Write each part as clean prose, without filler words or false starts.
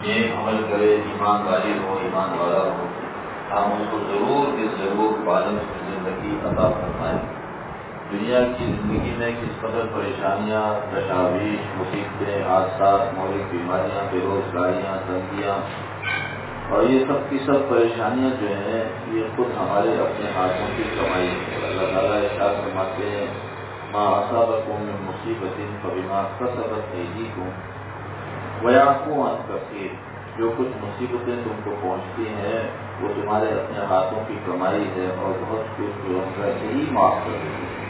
نیک عمل کرے، ایمان والی ہو، ایمان والا ہو، ہم اس کو ضرور بالغ زندگی عطا فرمائیں۔ دنیا کی زندگی میں کس قدر پریشانیاں، تشاویش، مصیبتیں، حادثات، مولک بیماریاں، بے روزگاریاں، تنگیاں اور یہ سب کی سب پریشانیاں جو ہیں یہ خود ہمارے اپنے ہاتھوں کی کمائی ہے۔ اللہ تعالیٰ ارشاد فرماتے ہیں ما اصابکم من مصیبت فبما کسبت ایدیکم ویعفو عن کثیر، جو کچھ مصیبتیں تم کو پہنچتی ہیں وہ تمہارے اپنے ہاتھوں کی کمائی ہے اور بہت کچھ جو ہم ویسے ہی معاف کر دیتے ہیں،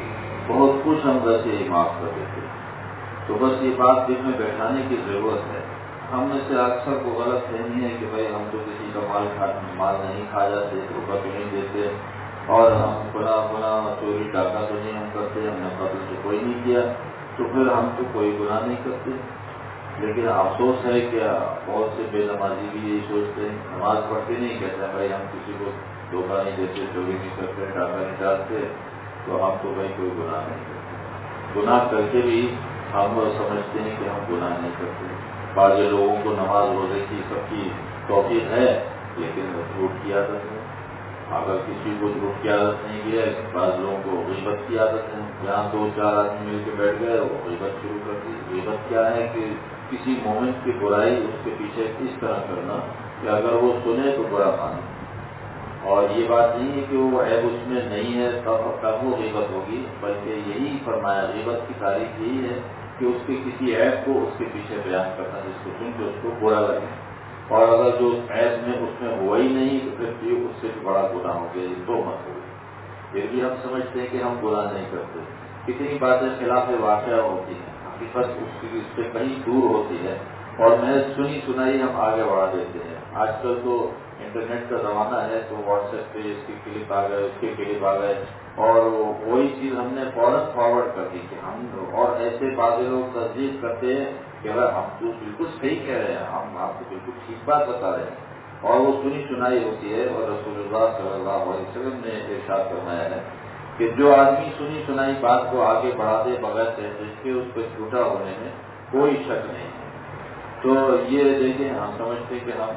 بہت کچھ ہم ویسے ہی معاف کر دیتے ہیں۔ تو بس یہ بات دل میں بیٹھانے کی ضرورت ہے۔ ہم میں سے اکثر کو غلط فہمی ہے کہ بھائی ہم تو کسی کا مال نہیں کھا جاتے، روپا تو نہیں دیتے، اور ہم گناہ چوری ڈاکہ تو نہیں ہم کرتے، ہم نے قتل تو کوئی نہیں کیا، تو پھر ہم تو کوئی گناہ نہیں کرتے۔ لیکن افسوس ہے کہ بہت سے بے نمازی بھی یہی سوچتے ہیں، نماز پڑھتے نہیں، کہتے ہیں بھائی ہم کسی کو دھوکہ نہیں دیتے، چوری نہیں کرتے، ڈاکہ نہیں ڈالتے، تو ہم تو بھائی کوئی گناہ نہیں کرتے۔ گناہ کر کے بھی ہم سمجھتے ہیں کہ ہم گناہ نہیں کرتے۔ بعض لوگوں کو نماز روزے کی سب کی توفیق ہے لیکن جھوٹ کی عادت ہے۔ اگر کسی کو جھوٹ کی عادت نہیں ہے، بعض لوگوں کو غیبت کی عادت ہے، جہاں دو چار آدمی مل کے بیٹھ گئے وہ غیبت شروع کر دی۔ غیبت کیا ہے کہ کسی مومن کی برائی اس کے پیچھے اس طرح کرنا کہ اگر وہ سنے تو برا مانے، اور یہ بات نہیں ہے کہ وہ عیب اس میں نہیں ہے تب وہ غیبت ہوگی، بلکہ یہی فرمایا غیبت کی تعریف یہی ہے کہ اس کے کسی عیب کو اس کے پیچھے بیان کرنا جس کو سن کے اس کو برا لگے، اور اگر جو عیب میں اس میں ہوا ہی نہیں تو پھر یہ اس سے بڑا گناہ ہو گیا، یہ تہمت ہو گئی۔ پھر بھی ہم سمجھتے ہیں کہ ہم گناہ نہیں کرتے۔ کتنی باتیں خلاف واقعہ ہوتی ہیں، حقیقت اس سے کہیں دور ہوتی ہے، اور محض سنی سنائی ہم آگے بڑھا دیتے ہیں۔ آج کل تو انٹرنیٹ کا زمانہ ہے، تو واٹس ایپ پہ اس کی کلپ آ گئے، اس کے کلپ آ گئے، اور وہی چیز ہم نے فوراً فارورڈ کر دی کہ ہم، اور ایسے بعض لوگ تصدیق کرتے ہیں کہ اگر ہم تو بالکل صحیح کہہ رہے ہیں، ہم آپ کو بالکل ٹھیک بات بتا رہے ہیں، اور وہ سنی سنائی ہوتی ہے۔ اور رسول اللہ صلی اللہ علیہ وسلم نے ارشاد فرمایا ہے کہ جو آدمی سنی سنائی بات کو آگے بڑھا دے بغیر تحقیق کے، اس پہ جھوٹا ہونے میں کوئی شک نہیں ہے۔ تو یہ دیکھیں، ہم سمجھتے کہ ہم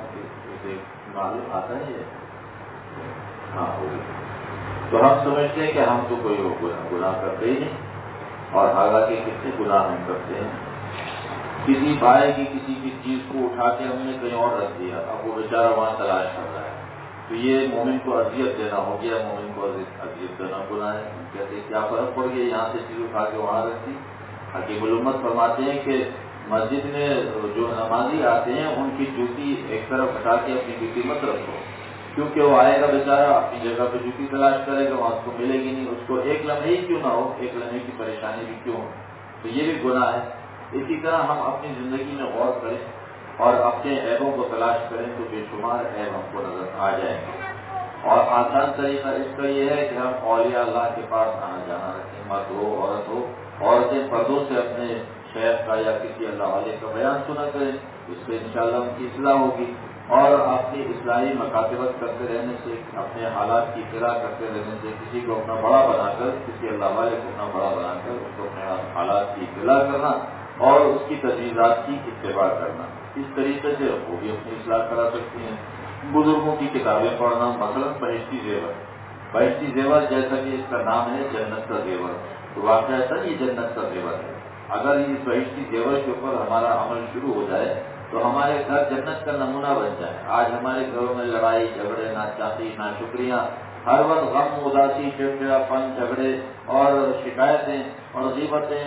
معلوم آتا ہے یہ، ہاں، تو ہم سمجھتے ہیں کہ ہم تو کوئی گناہ کرتے ہی نہیں، اور حالانکہ کتنے گناہ ہم کرتے ہیں۔ کسی بھائی کی کسی بھی چیز کو اٹھا کے ہم نے کہیں اور رکھ دیا، اب وہ بیچارہ وہاں تلاش کر رہا ہے، تو یہ مومن کو اذیت دینا ہو گیا، مومن کو اذیت دینا گناہ ہے۔ ہم کہتے ہیں کیا فرق پڑ گیا، یہاں سے چیز اٹھا کے وہاں رکھ دی۔ حکیم الامت فرماتے ہیں کہ مسجد میں جو نمازی آتے ہیں ان کی جوتی ایک طرف ہٹا کے اپنی جوتی مت رکھو، کیونکہ وہ آئے گا بیچارہ اپنی جگہ پہ جوتی تلاش کرے گا، وہاں اس کو ملے گی نہیں، اس کو ایک لمحے ہی کیوں نہ ہو، ایک لمحے کی پریشانی بھی کیوں ہو، تو یہ بھی گناہ ہے۔ اسی طرح ہم اپنی زندگی میں غور کریں اور اپنے عیبوں کو تلاش کریں تو بے شمار عیب ہم کو نظر آ جائیں گے، اور آسان طریقہ اس کا یہ ہے کہ ہم اولیاء اللہ کے پاس آنا جانا رکھیں، مرد ہو عورت ہو، عورتیں پردوں سے اپنے شیخ کا یا کسی اللہ والے کا بیان سنا کریں، اس سے انشاءاللہ ان کی اصلاح ہوگی، اور اپنی اصلاحی مکاتبت کرتے رہنے سے، اپنے حالات کی اطلاع کرتے رہنے سے، کسی کو اپنا بڑا بنا کر، کسی اللہ والے کو اپنا بڑا بنا کر اس کو اپنے حالات کی اطلاع کرنا اور اس کی تجویزات کی اتباع کرنا، اس طریقے سے وہ بھی اپنی اصلاح کرا سکتی ہیں۔ بزرگوں کی کتابیں پڑھنا، مثلا بہشتی زیور، بہشتی زیور جیسا کہ اس کا نام ہے جنت کا زیور، تو واقعہ ایسا یہ جنت کا زیور ہے۔ اگر اس بہشتی زیور کے اوپر ہمارا عمل شروع ہو جائے تو ہمارے گھر جنت کا نمونہ بن جائے۔ آج ہمارے گھروں میں لڑائی جھگڑے، ناچاقی، ناشکریاں، ہر وقت غم، اداسی، چڑچڑا پن، جھگڑے اور شکایتیں اور غیبتیں،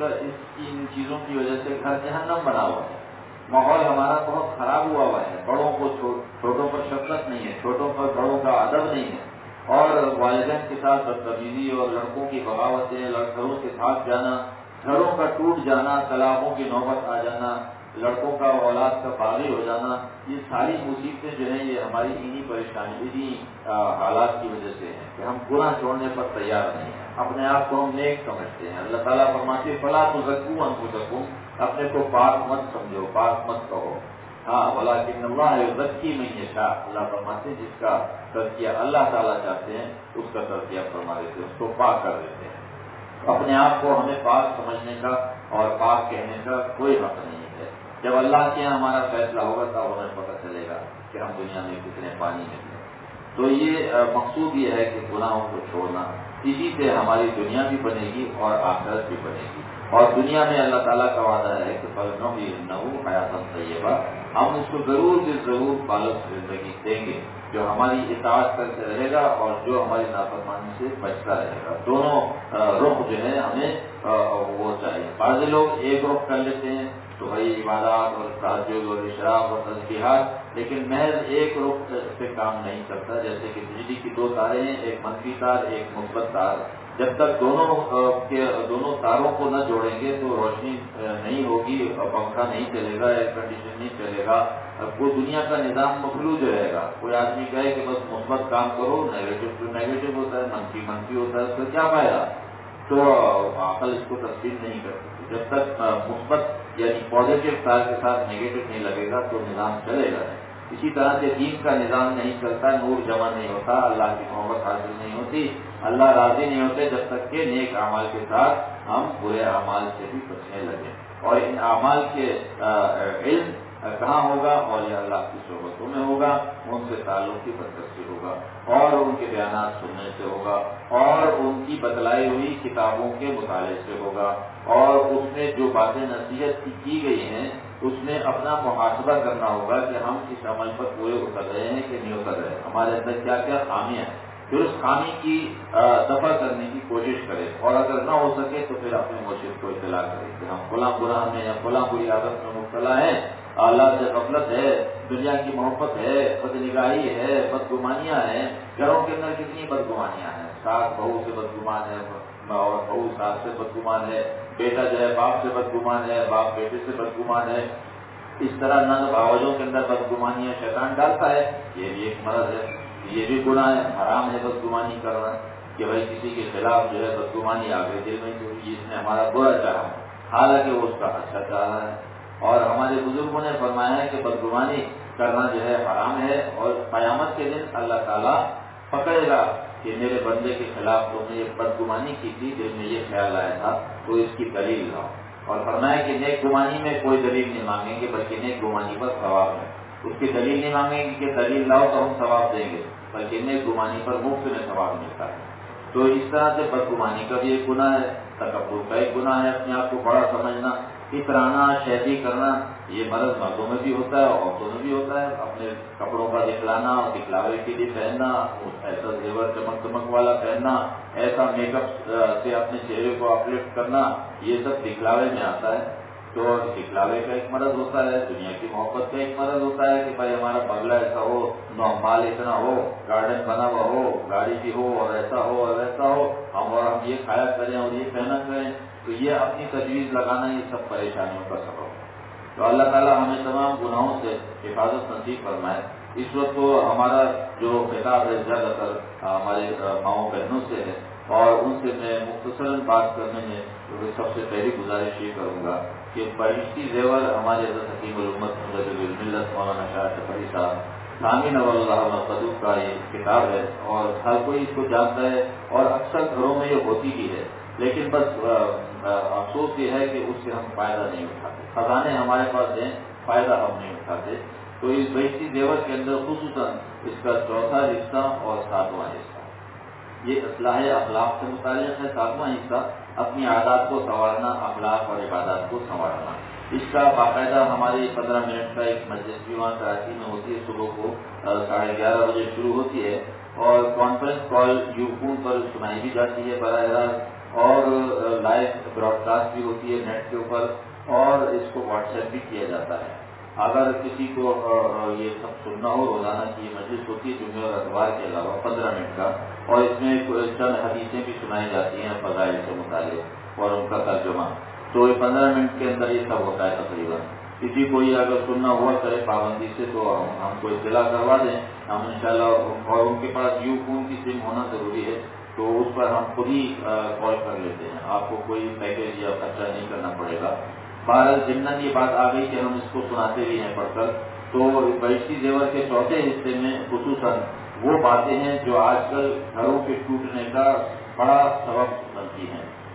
ان چیزوں کی وجہ سے گھر جہنم بنا ہوا ہے۔ ماحول ہمارا بہت خراب ہوا ہے، بڑوں کو چھوٹوں پر شفقت نہیں ہے، چھوٹوں پر بڑوں کا ادب نہیں ہے، اور والدین کے ساتھ بدتمیزی اور لڑکوں کی بغاوتیں، گھروں سے بھاگ جانا، گھروں کا ٹوٹ جانا، طلاقوں کی نوبت آ جانا، لڑکوں کا اولاد کا باغی ہو جانا، یہ ساری مصیبتیں جو ہیں یہ ہماری انہی پریشانی، انہی حالات کی وجہ سے ہیں کہ ہم گناہ چھوڑنے پر تیار نہیں ہیں، اپنے آپ کو ہم نیک سمجھتے ہیں۔ اللہ تعالیٰ فرماتے ہیں فَلَا تُزَكُّوا أَنفُسَكُمْ، اپنے کو پاک مت سمجھو، پاک مت کہو، ہاں وَلَكِنَّ اللَّهَ يُزَكِّي مَن يَشَاءُ، اللہ فرماتے ہیں جس کا تزکیہ اللہ تعالیٰ چاہتے ہیں اس کا تزکیہ فرما دیتے ہیں، اس کو پاک کر دیتے ہیں۔ اپنے آپ کو ہمیں پاک سمجھنے کا اور پاک کہنے کا کوئی حق نہیں ہے۔ جب اللہ کے یہاں ہمارا فیصلہ ہوگا تب ہمیں پتہ چلے گا کہ ہم دنیا میں کتنے پانی میں تھے۔ تو یہ مقصود یہ ہے کہ گناہوں کو چھوڑنا، اسی سے ہماری دنیا بھی بنے گی اور آخرت بھی بنے گی۔ اور دنیا میں اللہ تعالیٰ کا وعدہ ہے کہ فَلَنُحْيِيَنَّهُ حَيَاةً طَيِّبَةً، ہم اس کو ضرور بالغ زندگی دیں گے جو ہماری اطاعت کرتے رہے گا اور جو ہماری نافرمانی سے بچتا رہے گا۔ دونوں رخ جو ہے ہمیں وہ چاہیے۔ بعض لوگ ایک رخ کر لیتے ہیں تو بھائی عبادات اور تہجد اور اشراق اور تسبیحات، لیکن محض ایک رخ سے کام نہیں چلتا۔ جیسے کہ بجلی کی دو تاریں ہیں، ایک منفی تار ایک مثبت تار، جب تک دونوں تاروں کو نہ جوڑیں گے تو روشنی نہیں ہوگی، پنکھا نہیں چلے گا، ایئر کنڈیشن نہیں چلے گا، وہ دنیا کا نظام مفلوج رہے گا۔ کوئی آدمی کہے کہ بس مثبت کام کرو، نیگیٹو ہوتا ہے، منفی ہوتا ہے، اس کا کیا فائدہ؟ تو عقل اس کو تسلیم نہیں کر سکتی۔ جب تک مثبت یعنی پازیٹو تار کے ساتھ نیگیٹو نہیں لگے گا تو نظام چلے گا نہیں۔ اسی طرح سے دین کا نظام نہیں چلتا، نور جمع نہیں ہوتا، اللہ کی محبت حاصل نہیں ہوتی، اللہ راضی نہیں ہوتے جب تک کہ نیک اعمال کے ساتھ ہم برے اعمال سے بھی بچنے لگے۔ اور ان اعمال کے علم کہاں ہوگا؟ اور یہ اللہ کی صحبتوں میں ہوگا، ان سے تعلق کی برکت سے ہوگا، اور ان کے بیانات سننے سے ہوگا، اور ان کی بتلائی ہوئی کتابوں کے مطالعے سے ہوگا، اور اس میں جو باتیں نصیحت کی گئی ہیں اس میں اپنا محاسبہ کرنا ہوگا کہ ہم اس عمل پر پورے اتر رہے ہیں کہ نہیں اتر رہے، ہمارے اندر کیا کیا خامیاں ہیں، پھر اس خامی کی دفع کرنے کی کوشش کرے، اور اگر نہ ہو سکے تو پھر اپنے مرشد کو اطلاع کرے کہ ہم فلاں گناہ میں یا فلاں بری عادت میں مبتلا ہے، اللہ سے غفلت ہے، دنیا کی محبت ہے، بدنگاہی ہے، بدگمانیاں ہیں، گھروں کے اندر کتنی بدگمانیاں ہیں، ساس بہو سے بدگمان ہے اور بہو ساس سے بدگمان ہے، بیٹا جو ہے باپ سے بدگمان ہے، باپ بیٹے سے بدگمان ہے، اس طرح نند بھاوجوں کے اندر بدگمانیاں شیطان ڈالتا ہے، یہ بھی ایک مرض ہے، یہ بھی گناہ ہے، حرام ہے بدگمانی کرنا، کہ بھائی کسی کے خلاف جو ہے بدگمانی آ گئی دل میں تو اس نے ہمارا برا چاہا، حالانکہ وہ اس کا اچھا چاہ رہا ہے۔ اور ہمارے بزرگوں نے فرمایا ہے کہ بدگمانی کرنا جو ہے حرام ہے، اور قیامت کے دن اللہ تعالیٰ پکڑے گا کہ میرے بندے کے خلاف تم نے یہ بدگمانی کی تھی، دل میں یہ خیال آیا تھا، تو اس کی دلیل لاؤ۔ اور فرمایا کہ نیک گمانی میں کوئی دلیل نہیں مانگیں گے بلکہ نیک گمانی پر ثواب ہے، اس کی دلیل نہیں مانگیں گے کہ دلیل لاؤ تو ہم ثواب دیں گے، بلکہ نیک گمانی پر مفت میں ثواب ملتا ہے۔ تو اس طرح سے بدگمانی کا بھی ایک گناہ ہے، تکبر کا ایک گناہ ہے، اپنے آپ کو بڑا سمجھنا، اترانا، شیخی کرنا، یہ مرض مردوں میں بھی ہوتا ہے، عورتوں میں بھی ہوتا ہے، اپنے کپڑوں کا دکھلانا اور دکھلاوے کے لیے پہننا، ایسا زیور چمک والا پہننا، ایسا میک اپ سے اپنے چہرے کو اپلفٹ کرنا، یہ سب دکھلاوے میں آتا ہے۔ تو دکھلاوے کا ایک مرض ہوتا ہے، دنیا کی محبت کا ایک مرض ہوتا ہے کہ بھائی ہمارا بنگلہ ایسا ہو، مال اتنا ہو، گارڈن بنا ہوا ہو، گاڑی بھی ہو، اور ایسا ہو اور ایسا ہو، ہم یہ کھایا کریں اور یہ پہنا کریں، تو یہ اپنی تجویز لگانا یہ سب پریشانیوں کا سبب ہے۔ تو اللہ تعالیٰ ہمیں تمام گناہوں سے حفاظت نصیب فرمائے۔ اس وقت تو ہمارا جو خطاب ہے زیادہ تر ہمارے ماؤں بہنوں سے ہے، اور ان سے میں مختصراً بات کرنے میں سب سے پہلی گزارش یہ کروں گا کہ بہشتی زیور ہمارے حضرت حکیم الامت مجدد الملت مولانا شاہ شفیع صاحب ثانی نور اللہ مقدور کا یہ کتاب ہے، اور ہر کوئی اس کو جانتا ہے، اور اکثر گھروں میں یہ ہوتی بھی ہے، لیکن بس افسوس یہ ہے کہ اس سے ہم فائدہ نہیں اٹھاتے، خزانے ہمارے پاس ہیں، فائدہ ہم نہیں اٹھاتے۔ تو اس بہشتی زیور کے اندر خصوصاً اس کا چوتھا حصہ اور ساتواں حصہ یہ اصلاح اخلاق سے متعلق ہے، ساتواں حصہ اپنی عادات کو سنوارنا، اخلاق اور عبادات کو سنوارنا، اس کا باقاعدہ ہماری 15 منٹ کا ایک مجلس بھی وہاں کراچی میں ہوتی ہے، صبح کو 11:30 بجے شروع ہوتی ہے، اور کانفرنس کال یوفون پر سنائی بھی جاتی ہے براہ راست، اور لائیو براڈ کاسٹ بھی ہوتی ہے نیٹ کے اوپر، اور اس کو واٹس ایپ بھی کیا جاتا ہے۔ اگر کسی کو یہ سب سننا ہو، روزانہ کی یہ مجلس ہوتی ہے جمعے اور اتوار کے علاوہ 15 منٹ کا، اور اس میں چند حدیثیں بھی سنائی جاتی ہیں فضائل سے متعلق اور ان کا ترجمہ، تو 15 منٹ کے اندر یہ سب ہوتا ہے تقریباً۔ کسی کو یہ اگر سننا ہوا کرے پابندی سے تو ہم کو اطلاع کروا دیں، ہم انشاءاللہ، اور ان کے پاس یو فون کی سم ہونا ضروری ہے، تو اس پر ہم خود ہی کال کر لیتے ہیں، آپ کو کوئی پیکیج یا خرچہ نہیں کرنا پڑے گا۔ بہرحال ضمن یہ بات آ گئی کہ ہم اس کو سناتے بھی ہیں پڑھ کر، تو بہشتی زیور کے چوتھے حصے میں خصوصاً وہ باتیں ہیں جو آج کل گھروں کے ٹوٹنے کا بڑا سبب بنتی ہیں،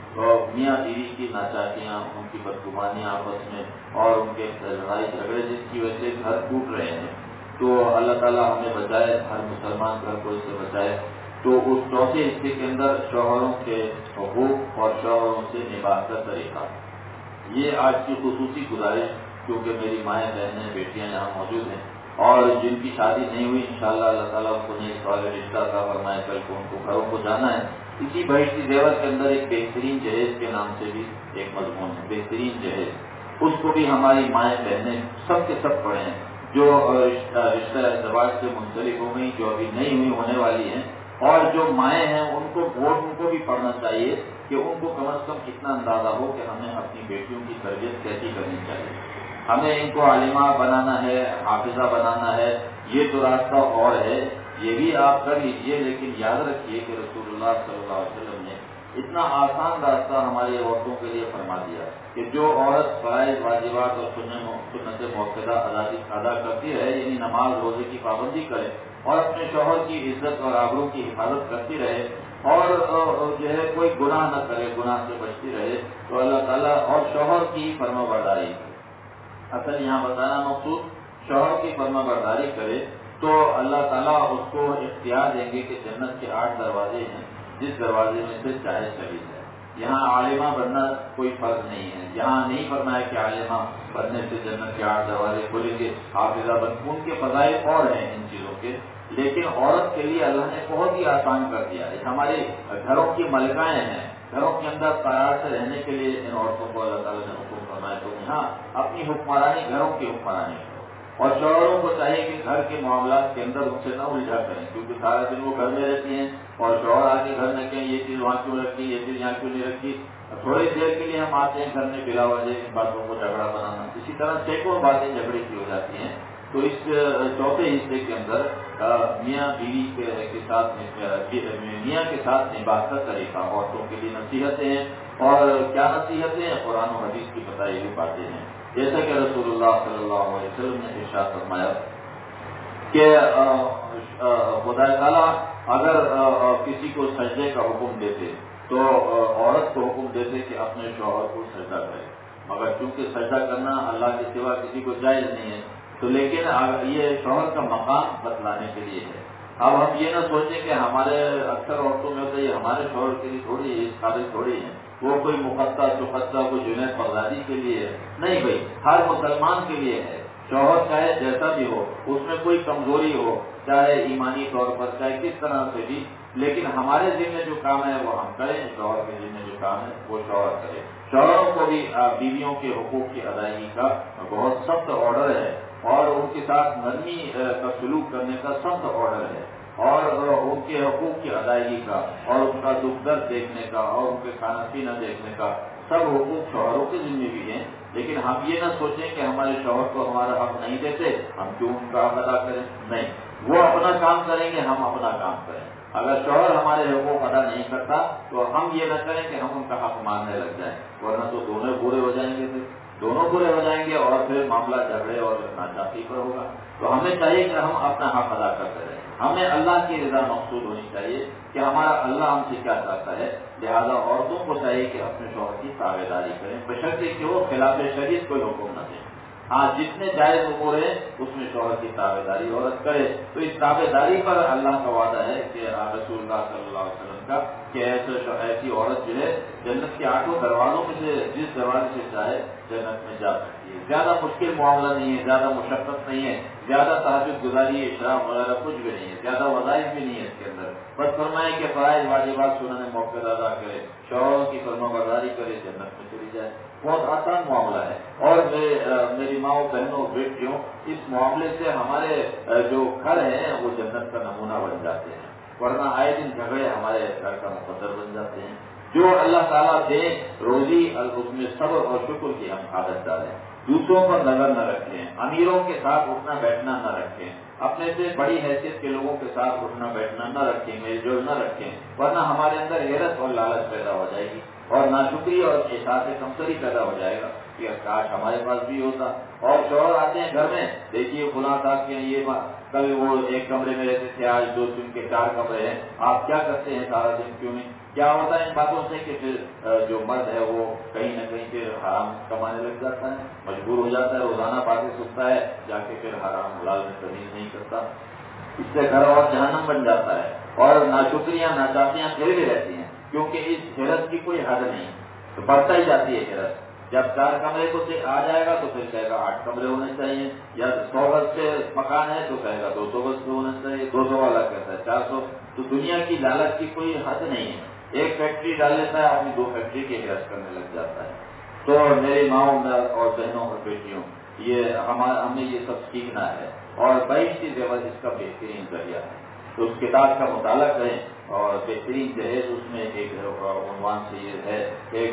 میاں بیوی کی ناچاکیاں، ان کی بدگمانیاں آپس میں اور ان کے لڑائی جھگڑے جس کی وجہ سے گھر ٹوٹ رہے ہیں، تو اللہ تعالیٰ ہمیں بچائے، ہر مسلمان گھر کو اس سے بچائے۔ تو اس چوتھے حصے کے اندر شوہروں کے حقوق اور شوہروں سے نباہ کا طریقہ، یہ آج کی خصوصی گزارش، کیونکہ میری مائیں بہنیں بیٹیاں یہاں موجود ہیں اور جن کی شادی نہیں ہوئی انشاءاللہ اللہ تعالیٰ ان کو نیک صالح رشتہ عطا فرمائے، کل کو ان کو گھروں کو جانا ہے۔ اسی بھائی کی زیور کے اندر ایک بہترین جہیز کے نام سے بھی ایک مضمون ہے، بہترین جہیز، اس کو بھی ہماری مائیں بہنیں سب کے سب پڑھے ہیں، جو رشتہ ازدواج سے منسلک ہو گئی، جو ابھی نہیں ہوئی ہونے والی ہیں، اور جو مائیں ہیں ان کو بھی پڑھنا چاہیے کہ ان کو کم از کم اتنا اندازہ ہو کہ ہمیں اپنی بیٹیوں کی تربیت کیسی کرنی چاہیے، ہمیں ان کو عالمہ بنانا ہے، حافظہ بنانا ہے، یہ تو راستہ اور ہے، یہ بھی آپ کر لیجئے، لیکن یاد رکھیے کہ رسول اللہ صلی اللہ علیہ وسلم نے اتنا آسان راستہ ہماری عورتوں کے لیے فرما دیا کہ جو عورت فرائض واجبات اور سنت موقعہ ادا کرتی رہے، یعنی نماز روزے کی پابندی کرے اور اپنے شوہر کی عزت اور آبرو کی حفاظت کرتی رہے اور جو ہے کوئی گناہ نہ کرے، گناہ سے بچتی رہے، تو اللہ تعالیٰ اور شوہر کی فرما برداری، اصل یہاں بتانا مقصود شوہر کی فرما برداری کرے تو اللہ تعالیٰ اس کو اختیار دیں گے کہ جنت کے 8 دروازے ہیں، جس دروازے میں سے چاہے چلی جائے۔ یہاں عالمہ بننا کوئی فرض نہیں ہے، یہاں نہیں فرمایا کہ عالمہ بننے سے جنت کے 8 دروازے کھلیں گے، حافظہ بن، ان کے فضائل اور ہیں ان چیزوں کے، لیکن عورت کے لیے اللہ نے بہت ہی آسان کر دیا ہے۔ ہمارے گھروں کی ملکائیں ہیں، گھروں کے اندر قرار سے رہنے کے لیے ان عورتوں کو اللہ تعالیٰ نے حکم فرمایا، تو یہاں اپنی حکمرانی، گھروں کی حکمرانی کرو، اور شوہروں کو چاہیے کہ گھر کے معاملات کے اندر ان سے نہ الجھا کریں، کیونکہ سارا دن وہ گھر میں رہتی ہیں اور شوہر آ کے گھر میں کہیں یہ چیز وہاں کیوں رکھی، یہ چیز یہاں کیوں نہیں رکھی، تھوڑی دیر کے لیے ہم آتے ہیں گھر میں بلا وجہ ان باتوں کو جھگڑا بنانا، اسی طرح سینکڑوں باتیں جھگڑے کی ہو جاتی ہیں۔ تو اس چوتھے حصے کے اندر میاں بیوی کے ساتھ، میاں کے ساتھ نباہ کا طریقہ، عورتوں کے لیے نصیحتیں ہیں، اور کیا نصیحتیں ہیں، قرآن و حدیث کی بتائی ہوئی باتیں ہیں، جیسا کہ رسول اللہ صلی اللہ علیہ وسلم نے ارشاد فرمایا کہ خدا تعالیٰ اگر کسی کو سجدے کا حکم دیتے تو عورت کو حکم دیتے کہ اپنے شوہر کو سجدہ کرے، مگر چونکہ سجدہ کرنا اللہ کے سوا کسی کو جائز نہیں ہے، تو لیکن یہ شوہر کا مقام بتلانے کے لیے ہے۔ اب ہم یہ نہ سوچیں کہ ہمارے اکثر عورتوں میں ہوتا ہے یہ ہمارے شوہر کے لیے تھوڑی ہے، اس قابل تھوڑی ہے، وہ کوئی مقدہ چقدہ کوئی جنید بغدادی کے لیے ہے، نہیں بھائی، ہر مسلمان کے لیے ہے۔ شوہر چاہے جیسا بھی ہو، اس میں کوئی کمزوری ہو، چاہے ایمانی طور پر، چاہے کس طرح سے بھی، لیکن ہمارے ذمہ جو کام ہے وہ ہم کریں، شوہر کے ذمہ جو کام ہے وہ شوہر کرے۔ شوہروں کو بھی بیویوں کے حقوق کی ادائیگی کا بہت سخت آرڈر ہے، اور ان کے ساتھ نرمی کا سلوک کرنے کا سخت آرڈر ہے، اور ان کے حقوق کی ادائیگی کا، اور ان کا دکھ درد دیکھنے کا، اور ان کے کھانا پینا دیکھنے کا، سب حقوق شوہروں کے ذمہ بھی ہیں۔ لیکن ہم یہ نہ سوچیں کہ ہمارے شوہر کو ہمارا حق نہیں دیتے، ہم کیوں ان کا حق ادا کریں، نہیں، وہ اپنا کام کریں گے، ہم اپنا کام کریں۔ اگر شوہر ہمارے حقوق ادا نہیں کرتا تو ہم یہ نہ کریں کہ ہم ان کا حق ماننے لگ جائیں، ورنہ تو دونوں برے ہو جائیں گے، دونوں برے ہو جائیں گے، اور پھر معاملہ جھگڑے اور ناچاکی پر ہوگا۔ تو ہمیں چاہیے کہ ہم اپنا حق ادا کرتے رہیں، ہمیں اللہ کی رضا مقصود ہونی چاہیے کہ ہمارا اللہ ہم سے کیا چاہتا ہے، لہذا عورتوں کو چاہیے کہ اپنے شوہر کی تابع داری کریں، بشرطے کہ وہ خلاف شریعت کوئی حکم نہ دیں۔ ہاں، جتنے جائز امور ہیں اس میں شوہر کی تابع داری عورت کرے، تو اس تابع داری پر اللہ کا وعدہ ہے کہ رسول اللہ صلی اللہ علیہ وسلم کا کہ ایسی عورت جو ہے جنت کے 8 دروازوں میں سے جس دروازے سے چاہے جنت میں جا سکتی ہے۔ زیادہ مشکل معاملہ نہیں ہے، زیادہ مشقت نہیں ہے، زیادہ تہجد گزاری اشراق وغیرہ کچھ بھی نہیں ہے، زیادہ وظائف بھی نہیں ہے اس کے اندر، بس فرمائے کہ فرائض واجبات سنن موقع ادا کرے، شوہروں کی فرما برداری کرے، جنت میں چلی جائے، بہت آسان معاملہ ہے۔ اور میری ماؤں بہنوں بیٹیوں، اس معاملے سے ہمارے جو گھر ہیں وہ جنت کا نمونہ بن جاتے ہیں، ورنہ آئے دن جھگڑے ہمارے گھر کا مقدر بن جاتے ہیں۔ جو اللہ تعالیٰ دے روزی، اس میں صبر اور شکر کی ہم عادت ڈالیں، دوسروں پر نظر نہ رکھیں، امیروں کے ساتھ اٹھنا بیٹھنا نہ رکھیں، اپنے سے بڑی حیثیت کے لوگوں کے ساتھ اٹھنا بیٹھنا نہ رکھیں، میل جول نہ رکھیں، ورنہ ہمارے اندر حیرت اور لالچ پیدا ہو جائے گی، اور ناشکری اور احساس کمتری پیدا ہو جائے گا کہ کاش ہمارے پاس بھی ہوتا۔ اور شوہر آتے ہیں گھر میں، دیکھیے فلاں صاحب کے یہ کل وہ ایک کمرے میں رہتے تھے، آج 2 3 کے 4 کمرے ہیں، آپ کیا کرتے ہیں سارا دن، کیوں نہیں؟ کیا ہوتا ہے ان باتوں سے کہ پھر جو مرد ہے وہ کہیں نہ کہیں پھر حرام کمانے لگ جاتا ہے، مجبور ہو جاتا ہے، روزانہ باتیں سنتا ہے، جا کے پھر حرام حلال میں تمیز نہیں کرتا، اس سے گھر اور جہنم بن جاتا ہے، اور ناشکریاں ناچاقیاں پھیلتی رہتی ہیں، کیونکہ اس حیرت کی کوئی حد نہیں، تو بڑھتا ہی جاتی ہے حیرت۔ جب 4 کمرے کو سے آ جائے گا تو پھر کہے گا 8 کمرے ہونے چاہیے، یا 100 گز سے مکان ہے تو کہے گا 200 گز سے ہونا چاہیے، 200 والا کہتا ہے 400۔ تو دنیا کی لالچ کی کوئی حد نہیں ہے، ایک فیکٹری ڈال لیتا ہے اپنی 2 فیکٹری کی حیرت کرنے لگ جاتا ہے۔ تو میری ماؤں اور بہنوں اور بیٹیوں، یہ ہمیں یہ سب سیکھنا ہے، اور بہشتی زیور اس کا بہترین ذریعہ ہے۔ تو اس کتاب کا مطالعہ کریں، اور بہترین جہیز اس میں ایک عنوان سے یہ ہے، ایک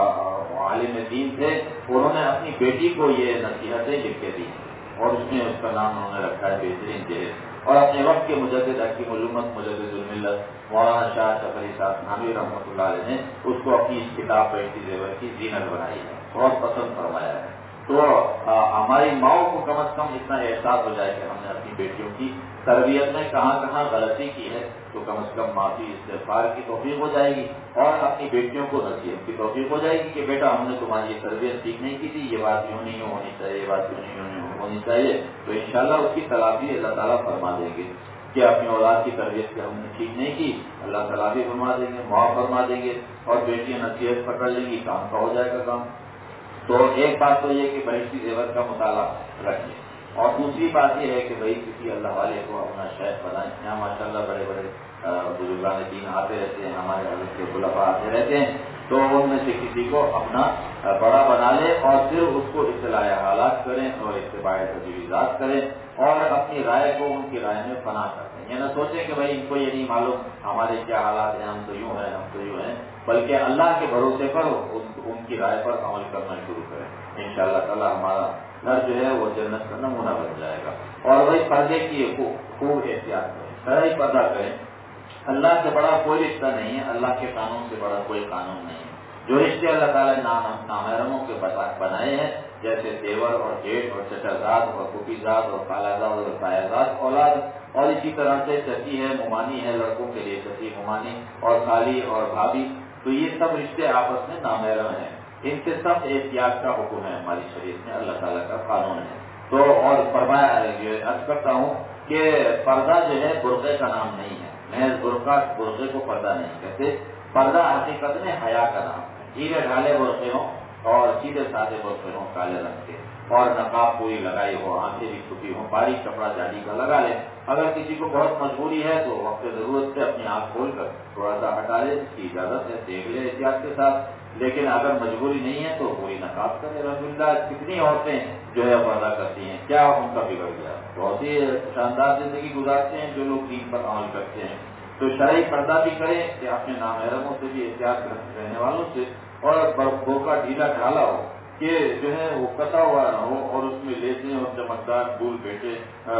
عالم دین تھے، انہوں نے اپنی بیٹی کو یہ نصیحتیں لکھ کے دی، اور اس میں اس کا نام انہوں نے رکھا ہے بہترین جہیز۔ اور اپنے وقت کے مجدد حکیم الامت مجدد الملت مولانا شاہ اشرف علی صاحب تھانوی رحمۃ اللہ علیہ نے اس کو اپنی اس کتاب بہشتی زیور کی زینت بنائی ہے، بہت پسند فرمایا ہے۔ تو ہماری ماؤں کو کم از کم اتنا احساس ہو جائے کہ ہم نے اپنی بیٹیوں کی تربیت میں کہاں کہاں غلطی کی ہے، تو کم از کم معافی استغفار کی توفیق ہو جائے گی، اور اپنی بیٹیوں کو نصیحت کی توفیق ہو جائے گی کہ بیٹا ہم نے تمہاری یہ تربیت ٹھیک نہیں کی تھی، یہ بات یوں نہیں ہونی چاہیے، یہ بات یوں نہیں ہونی چاہیے، تو انشاءاللہ اس کی تلافی اللہ تعالیٰ فرما دیں گے کہ اپنی اولاد کی تربیت ہم نے ٹھیک نہیں کی، اللہ تعالیٰ بھی فرما دیں گے، معاف فرما دیں گے، اور بیٹیاں نصیحت پکڑ لیں گی، کام کا ہو جائے گا کام۔ تو ایک بات تو یہ کہ بہشتی زیور کا مطالعہ رکھیں، اور دوسری بات یہ ہے کہ بھائی کسی اللہ والے کو اپنا شیخ بنائیں۔ یہاں ماشاء اللہ بڑے بڑے بزرگان دین آتے رہتے ہیں، ہمارے حضرت کے خلفاء آتے رہتے ہیں، تو ان میں سے کسی کو اپنا بڑا بنا لے، اور پھر اس کو اصلاح حالات کریں اور اتباع تجویزات کریں، اور اپنی رائے کو ان کی رائے میں فنا کریں۔ یہ نہ سوچیں کہ بھائی ان کو یہ نہیں معلوم ہمارے کیا حالات ہیں، ہم تو یوں ہیں، ہم تو یوں ہیں، بلکہ اللہ کے بھروسے پر ان کی رائے پر عمل کرنا شروع کریں۔ انشاءاللہ تعالی ہمارا گھر جو ہے وہ جنت کا نمونہ بن جائے گا۔ اور وہی پردے کی خوب احتیاط کریں، شرعی پردہ کریں۔ اللہ سے بڑا کوئی رشتہ نہیں ہے، اللہ کے قانون سے بڑا کوئی قانون نہیں ہے۔ جو رشتے اللہ تعالیٰ نے نامحرموں کے بنائے ہیں، جیسے دیور اور جیٹ اور چچازاد اور پھوپھیزاد اور خالازاد اور تایازاد اولاد، اور اسی طرح سے چچی ہے، ممانی ہے، لڑکوں کے لیے چچی ممانی، اور خالی اور بھابھی، تو یہ سب رشتے آپس میں نامحرم ہیں، ان سے سب احتیاط کا حکم ہے ہماری شریعت میں، اللہ تعالیٰ کا قانون ہے۔ تو اور فرمایا عرض کرتا ہوں کہ پردہ جو ہے برقعے کا نام نہیں ہے، محض برقعے کو پردہ نہیں کہتے، پردہ حقیقت میں حیا کا نام ہے۔ ڈھیلے ڈھالے برقعے ہوں اور سیدھے سادے برقعے ہوں کالے رنگ کے، اور نقاب پوری لگائی ہو، آنکھیں بھی چھپی ہوں، باریک کپڑا جالی کا لگا لے۔ اگر کسی کو بہت مجبوری ہے تو وقت ضرورت سے اپنی آنکھ کھول کر تھوڑا سا ہٹا لے، اس کی اجازت ہے، دیکھ لے احتیاط کے ساتھ، لیکن اگر مجبوری نہیں ہے تو پوری نقاب کرے۔ الحمدللہ کتنی عورتیں جو ہے پردہ کرتی ہیں، کیا ان کا بگڑ گیا، بہت ہی شاندار زندگی گزارتے ہیں جو لوگ دین پر عمل کرتے ہیں۔ تو شرعی پردہ بھی کریں کہ اپنے نامحرموں سے بھی احتیاط رہنے والوں سے، اور برقعہ ڈھیلا ڈھالا ہو کہ جو ہے وہ کٹا ہوا نہ ہو، اور اس میں لیسیں اور چمکدار پھول بیٹے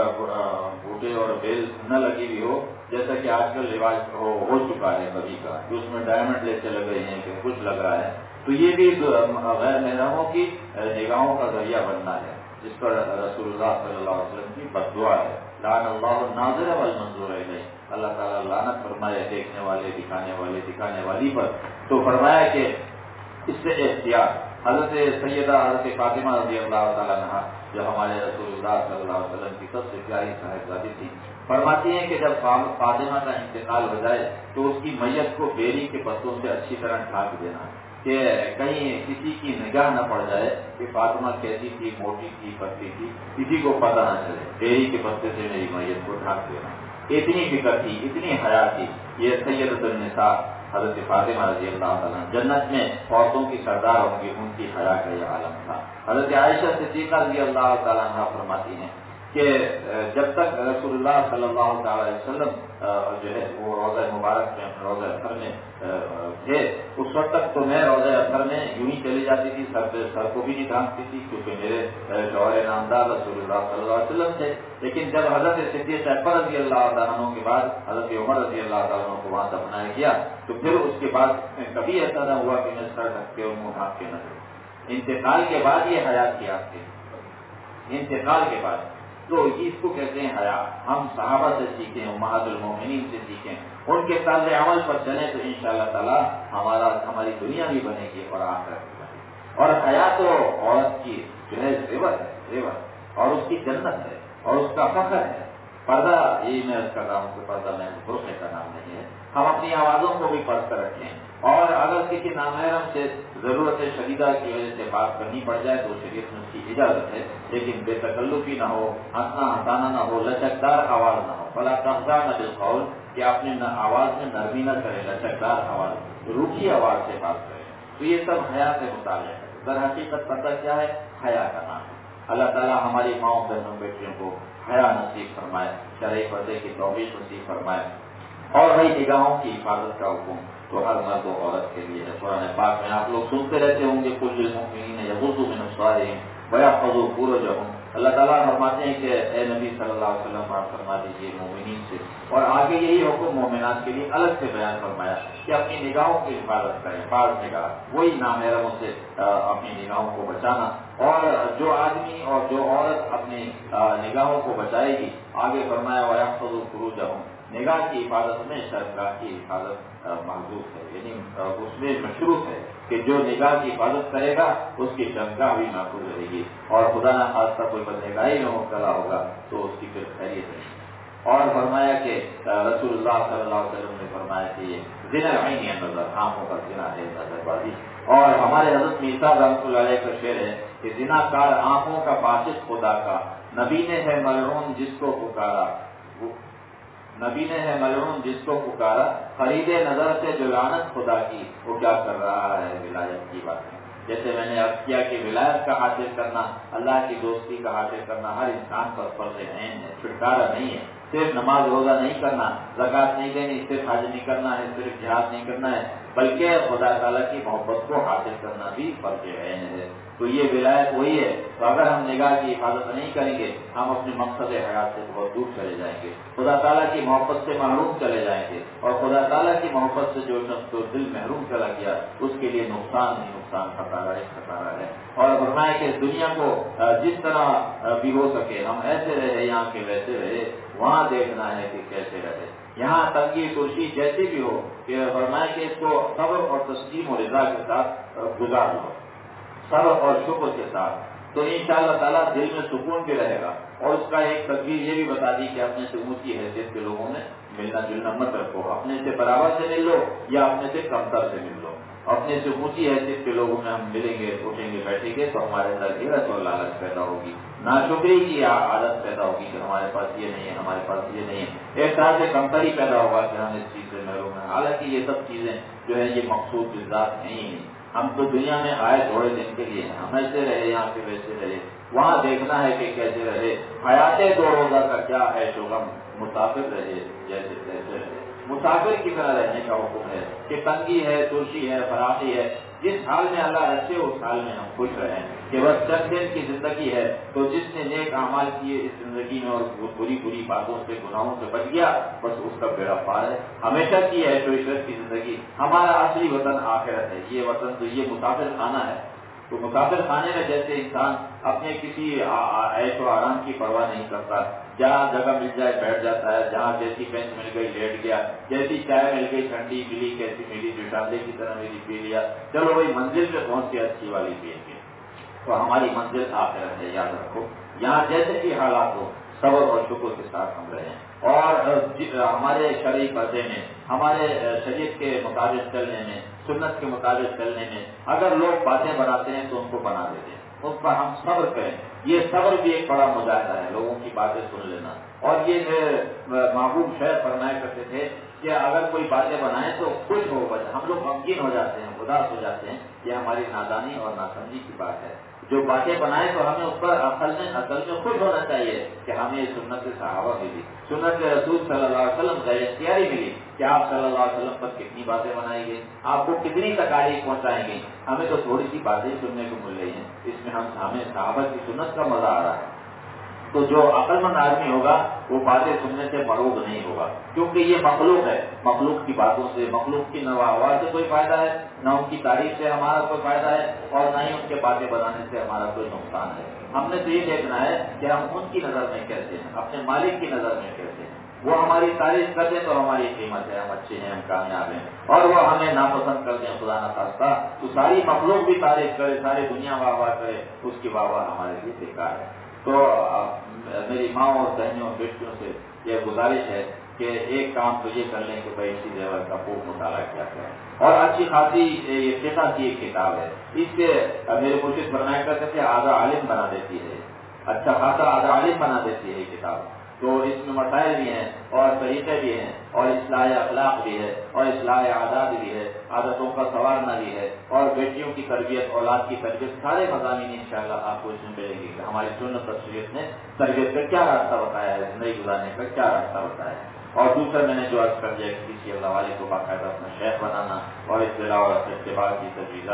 بوٹے اور بیل نہ لگی ہوئی ہو، جیسا کہ آج کل رواج ہو چکا ہے کبھی کا، کہ اس میں ڈائمنڈ لیسیں لگ رہی ہیں کہ کچھ لگ رہا ہے، تو یہ بھی غیر محرموں کی نگاہوں کا ذریعہ بننا ہے، جس پر رسول اللہ صلی اللہ علیہ وسلم کی بددعا ہے، لعن اللہ الناظر والمنظور الیہ، اللہ تعالیٰ لعنت فرمائے دیکھنے والے، دکھانے والی پر۔ تو فرمایا کہ اس سے احتیاط۔ حضرت سیدہ حضرت فاطمہ رضی اللہ تعالیٰ عنہا جو ہمارے رسول اللہ صلی اللہ علیہ وسلم کی سب سے پیاری صاحبزادی تھی، فرماتی ہیں کہ جب فاطمہ کا انتقال ہو جائے تو اس کی میت کو بیری کے پتوں سے اچھی طرح ڈھانک دینا، کہ کہیں کسی کی نگاہ نہ پڑ جائے کہ فاطمہ کیسی تھی، موٹی تھی، پتلی تھی، کسی کو پتہ نہ چلے، بیری کے پتے سے میری میت کو ڈھانک دینا۔ اتنی فکر تھی، اتنی حیا تھی۔ یہ سیدۃ النساء حضرت فاطمہ رضی اللہ تعالیٰ جنت میں عورتوں کی سردار ہوں گی، ان کی حیا کا یہ عالم تھا۔ حضرت عائشہ صدیقہ رضی اللہ تعالیٰ عنہ فرماتی ہیں کہ جب تک رسول اللہ صلی اللہ تعالیٰ علیہ وسلم جو ہے وہ روضہ مبارک میں، روضہ اطہر میں تھے، اس وقت تک تو میں روضہ اطہر میں یوں ہی چلی جاتی تھی، سر کو بھی نہیں ڈھانکتی تھی، کیونکہ میرے شوہر نامدار رسول اللہ صلی اللہ علیہ وسلم تھے۔ لیکن جب حضرت صدیق اکبر رضی اللہ تعالیٰ عنہ کے بعد حضرت عمر رضی اللہ تعالیٰ عنہ کو وہاں دفنایا گیا، تو پھر اس کے بعد کبھی ایسا نہ ہوا کہ میں سر ڈھک کے اور منہ ڈھانپ کے نہ کروں۔ انتقال کے بعد یہ حیات کی آپ کے انتقال کے بعد تو اس کو کہتے ہیں حیا. ہم صحابہ سے سیکھیں، امہات المومنین سے سیکھیں، ان کے طرز عمل پر چلیں تو انشاءاللہ تعالی ہماری دنیا بھی بنے گی اور آخرت بھی بنے گی. اور حیا تو عورت کی جو ہے زیور ہے، زیور، اور اس کی جنت ہے اور اس کا فخر ہے. پردہ یہ میں اس کا نام کو پردہ میں برقعے کا نام نہیں ہے. ہم اپنی آوازوں کو بھی پرد کر رکھیں، اور اگر کسی نامحرم سے ضرورت شدیدہ کی وجہ سے بات کرنی پڑ جائے تو شریعت میں اس کی اجازت ہے، لیکن بے تکلفی نہ ہو، ہنسنا ہنسانا نہ ہو، لچکدار آواز نہ ہو. فلا تخضعن بالقول کہ اپنے آواز میں نرمی نہ کرے، لچکدار آواز، روکھی آواز سے بات کرے. تو یہ سب حیا سے متعلق ہے. در حقیقت پتہ کیا ہے؟ حیا کا نام ہے. اللہ تعالیٰ ہماری ماؤں بہنوں بیٹیوں کو حیا نصیب فرمائے، شرعی پردے کی توفیق نصیب فرمائے. اور بھائی نگاہوں کی حفاظت کا حکم تو ہر مرد و عورت کے لیے ہے. قرآن پاک میں آپ لوگ سنتے رہتے ہوں گے کل المؤمنین یغضوا من ابصارہم ویحفظوا فروجہم. اللہ تعالیٰ فرماتے ہیں کہ اے نبی صلی اللہ علیہ وسلم آپ فرما دیجیے مومنین سے، اور آگے یہی حکم مومنات کے لیے الگ سے بیان فرمایا کہ اپنی نگاہوں کی حفاظت کریں. بعض نگاہ وہی نامحرموں سے اپنی نگاہوں کو بچانا. اور جو آدمی اور جو عورت اپنی نگاہوں کو بچائے گی، آگے فرمایا ویحفظوا فروجہم، نگاہ کی حفاظت میں شرمگاہ کی حفاظت محظوظ ہے، یعنی اس میں مشروط ہے کہ جو نگاہ کی حفاظت کرے گا اس کی شرمگاہ بھی محفوظ رہے گی، اور خدا نہ خاصہ کوئی بدنگاہی میں مبتلا ہوگا تو اس کی پھر خیریت نہیں. اور فرمایا کہ رسول اللہ صلی اللہ علیہ وسلم نے فرمایا کہ یہ زنا العین ہے، نظر، آنکھوں کا زنا ہے نظر بازی. اور ہمارے حضرت میثاق رحمۃ اللہ علیہ کا شعر ہے کہ زنا کار آنکھوں کا فاسق خدا کا، نبی نے ہے ملعون جس کو پکارا، نبی نے ہے ملعون جس کو پکارا، خرید نظر سے جو لعنت خدا کی، وہ کیا کر رہا ہے ولایت کی باتیں. جیسے میں نے عرض کیا کہ ولایت کا حاصل کرنا، اللہ کی دوستی کا حاصل کرنا ہر انسان پر فرض عین ہے، چھٹکارا نہیں ہے. صرف نماز روزہ نہیں کرنا، زکوٰۃ نہیں دینی، صرف حج نہیں کرنا ہے، صرف جہاد نہیں کرنا ہے، بلکہ خدا تعالیٰ کی محبت کو حاصل کرنا بھی فرض عین ہے. تو یہ ولایت وہی ہے. تو اگر ہم نگاہ کی حفاظت نہیں کریں گے ہم اپنے مقصد حیات سے بہت دور چلے جائیں گے، خدا تعالیٰ کی محبت سے محروم چلے جائیں گے، اور خدا تعالیٰ کی محبت سے جو شخص کو دل محروم چلا گیا اس کے لیے نقصان ہی نقصان خطرہ ہے. اور فرمایا کہ دنیا کو جس طرح بھی ہو سکے ہم ایسے رہے، یہاں کے ویسے رہے، وہاں دیکھنا ہے کہ کیسے رہے. یہاں تنگی ترشی جیسی بھی ہو، کہ فرمایا کہ اس کو صبر اور تسلیم و رضا کے ساتھ گزار لو، صبر اور شکر کے ساتھ، تو انشاءاللہ تعالیٰ دل میں سکون بھی رہے گا. اور اس کا ایک تدبیر یہ بھی بتا دی کہ اپنے سے اونچی حیثیت کے لوگوں میں ملنا جلنا مت رکھو، اپنے سے برابر سے مل لو یا اپنے سے کمتر سے مل لو. اپنے سے اونچی حیثیت کے لوگوں میں ہم ملیں گے، اٹھیں گے، بیٹھیں گے تو ہمارے اندر غیرت اور لالچ پیدا ہوگی، ناشکری کی عادت پیدا ہوگی کہ ہمارے پاس یہ نہیں ہے، ہمارے پاس یہ نہیں ہے. ایک طرح سے کمتری پیدا ہوگا کہ ہم اس چیز سے محروم ہیں. حالانکہ یہ سب چیزیں جو ہے یہ مقصود ذات ہیں ہی نہیں. ہم تو دنیا میں آئے تھوڑے دن کے لیے ہیں، ہم ایسے رہے یہاں کے ویسے رہے، وہاں دیکھنا ہے کہ کیسے رہے. حیات 2 روزہ کا کیا ہے شغم، مسافر رہے جیسے تیسے رہے. مسافر کی طرح رہنے کا حکم ہے کہ تنگی ہے، ترشی ہے، فراخی ہے، جس حال میں اللہ رکھے اس حال میں ہم خوش رہیں. کہ بس چند دن کی زندگی ہے تو جس نے نیک اعمال کیے اس زندگی میں اور بری باتوں سے گناہوں سے بچ گیا بس اس کا بیڑا پار ہے. ہمیشہ کی ہے تو عشرت کی زندگی. ہمارا اصلی وطن آخرت ہے. یہ وطن تو یہ مسافر خانہ ہے. تو مسافر خانے میں جیسے انسان اپنے کسی عیش و آرام کی پرواہ نہیں کرتا، جہاں جگہ مل جائے بیٹھ جاتا ہے، جہاں جیسی بینچ مل گئی لیٹ گیا، جیسی چائے مل گئی ٹھنڈی ملی، کیسی ملی ڈشاندے کی طرح ملی پی لیا، چلو وہی منزل پہ پہنچ کے اچھی والی پی گے. تو ہماری منزل آخرت ہے، یاد رکھو. یہاں جیسے بھی حالات ہو صبر اور شکر کے ساتھ ہم رہیں. اور ہمارے شرعی پردے میں، ہمارے شریعت کے مطابق چلنے میں، سنت کے مطابق چلنے میں اگر لوگ باتیں بناتے ہیں تو ان کو بنا دیتے ہیں، اس پر ہم صبر کریں. یہ صبر بھی ایک بڑا مجاہدہ ہے، لوگوں کی باتیں سن لینا. اور یہ محبوب شیخ فرمایا کرتے تھے کہ اگر کوئی باتیں بنائے تو خوش ہو، ہم لوگ غمگین ہو جاتے ہیں، اداس ہو جاتے ہیں. یہ ہماری نادانی اور ناسمجھی کی بات ہے. جو باتیں بنائے تو ہمیں اس پر اصل میں خوش ہونا چاہیے کہ ہمیں یہ سنت صحابہ ملی، سنت رسول صلی اللہ علیہ وسلم غیر اختیاری ملی کہ آپ صلی اللہ علیہ وسلم پر کتنی باتیں بنائی گئی، آپ کو کتنی تکالیف پہنچائیں گی. ہمیں تو تھوڑی سی باتیں سننے کو مل رہی ہیں، اس میں ہمیں صحابہ کی سنت کا مزہ آ رہا ہے. تو جو عقل مند آدمی ہوگا وہ باتیں سننے سے مروب نہیں ہوگا، کیونکہ یہ مخلوق ہے. مخلوق کی باتوں سے، مخلوق کی نوا آواز سے کوئی فائدہ ہے نہ، ان کی تعریف سے ہمارا کوئی فائدہ ہے اور نہ ہی ان کے باتیں بنانے سے ہمارا کوئی نقصان ہے. ہم نے تو یہ دیکھنا ہے کہ ہم ان کی نظر میں کیسے ہیں، اپنے مالک کی نظر میں کیسے ہیں. وہ ہماری تعریف کر دیں تو ہماری قیمت ہے، ہم اچھے ہیں، ہم کامیاب ہیں. اور وہ ہمیں ناپسند کر دیں خدا نہ خواستہ تو ساری مخلوق بھی تعریف کرے، ساری دنیا واہ واہ کرے، اس کی واہ واہ ہمارے لیے بیکار ہے. تو میری ماں اور بہنوں اور بیٹیوں سے یہ گزارش ہے کہ ایک کام تو یہ کر لیں کہ بھائی اسی زیور کا خوب مطالعہ کیا کریں. اور اچھی خاصی یہ فقہ کی ایک کتاب ہے، اس سے میرے مرشد فرمایا کرتے تھے آدھا عالم بنا دیتی ہے، اچھا خاصا آدھا عالم بنا دیتی ہے یہ کتاب. تو اس میں مسائل بھی ہیں اور طریقے بھی ہیں اور اصلاح اخلاق بھی ہے اور اصلاح عادات بھی ہے، عادتوں کا سنوارنا بھی ہے اور بیٹیوں کی تربیت، اولاد کی تربیت، سارے مضامین انشاءاللہ آپ کو اس میں ملیں گے کہ ہماری سنت تشریف نے تربیت کا کیا راستہ بتایا ہے، زندگی گزارنے کا کیا راستہ بتایا ہے. اور دوسرا میں نے جو عرض کر دیا کہ کسی اللہ والے کو باقاعدہ اپنا شیخ بنانا اور اطلاع اور اتباع کی